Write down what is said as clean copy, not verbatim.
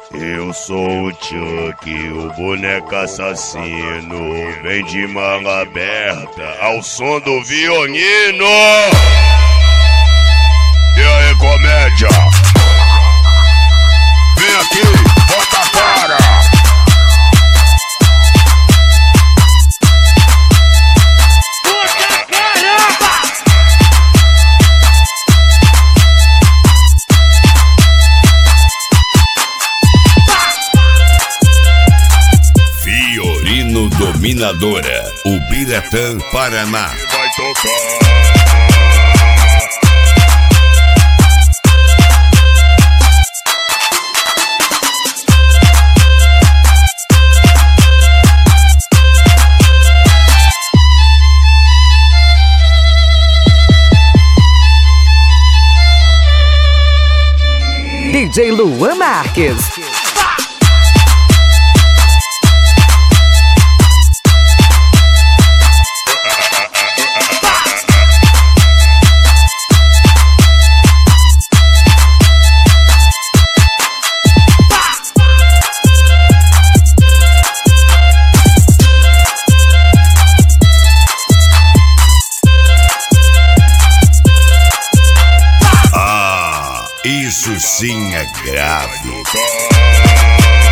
Eu sou o Chuck, o boneco assassino. Vem de manga aberta ao som do violino. E aí, comédia? Vem aqui, bota a cara. Fiorino Dominadora, Ubiratã, Paraná. Vai tocar. DJ Luan Marques. Isso sim é grave. Vai tocar.